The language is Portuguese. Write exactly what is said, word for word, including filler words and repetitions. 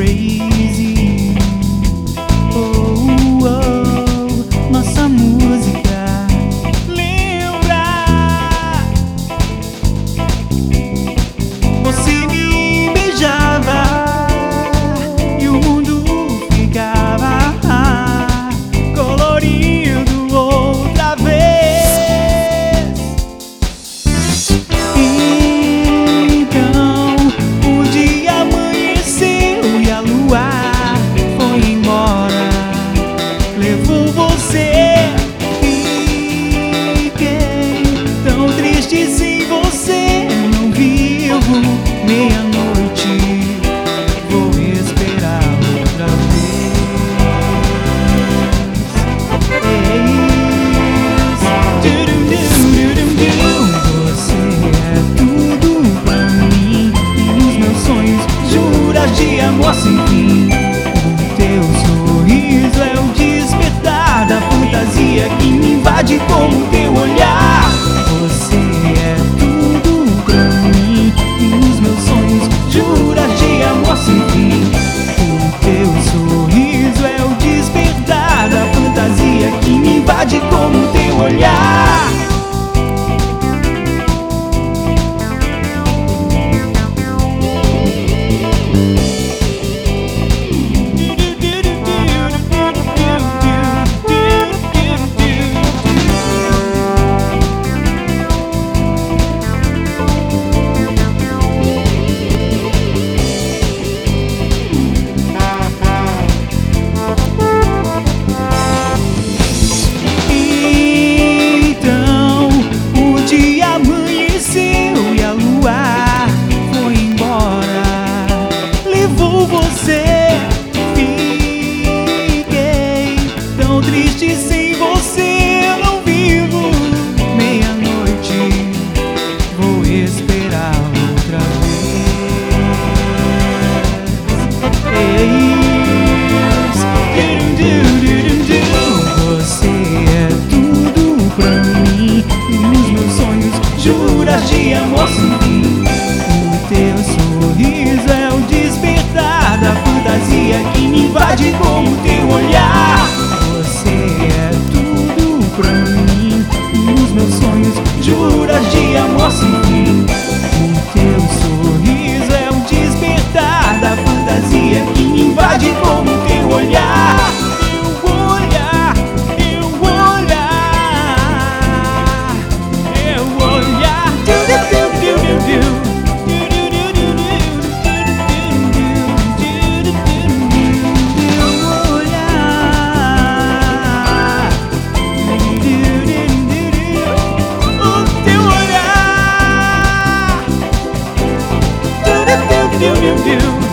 crazy. Oh, oh, nossa música lembra. Você me beijava e o mundo ficava colorido outra vez. Então o dia amanheceu e a lua foi embora, levou você. Fiquei tão triste sem você, não vivo meia-noite, vou esperar outra vez. Você é tudo pra mim e nos meus sonhos juras de amor sem fim. O teu sorriso é o despertar da fantasia que me invade como teu olhar. Você é tudo pra mim e nos meus sonhos juras de amor sem fim. O teu sorriso é o despertar da fantasia que me invade como teu olhar. Você, fiquei tão triste sem você, eu não vivo meia-noite, vou esperar outra vez. Você é tudo pra mim e nos meus sonhos juras de amor sem fim. O teu sorriso é o despertar da fantasia que me invade como teu olhar. Você é tudo pra mim e nos meus sonhos juras de amor sem fim. O teu sorriso é o despertar da fantasia que me invade como teu olhar. Teu olhar, teu olhar, teu olhar. Do do do